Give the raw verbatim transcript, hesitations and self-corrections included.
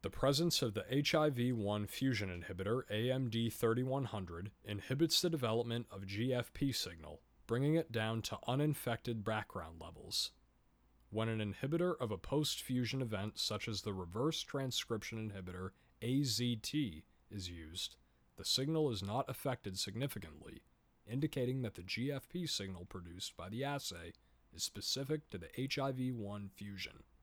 The presence of the H I V one fusion inhibitor A M D thirty-one hundred inhibits the development of G F P signal, bringing it down to uninfected background levels. When an inhibitor of a post-fusion event such as the reverse transcription inhibitor A Z T is used, the signal is not affected significantly, indicating that the G F P signal produced by the assay is specific to the H I V one fusion.